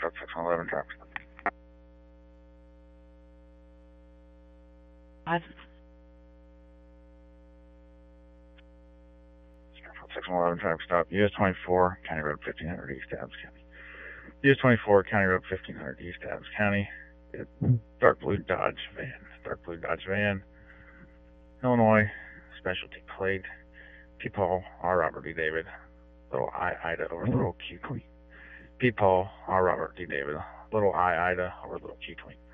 South 611 traffic stop. 611 traffic stop, US 24, County Road 1500 East Adams County. US 24, County Road 1500 East Adams County. Dark blue Dodge van. Illinois, specialty plate. P-Paul, R. Robert D. David, little I, Ida over little Q Queen. P-Paul, R. Robert D. David, little I, Ida over little Q Queen.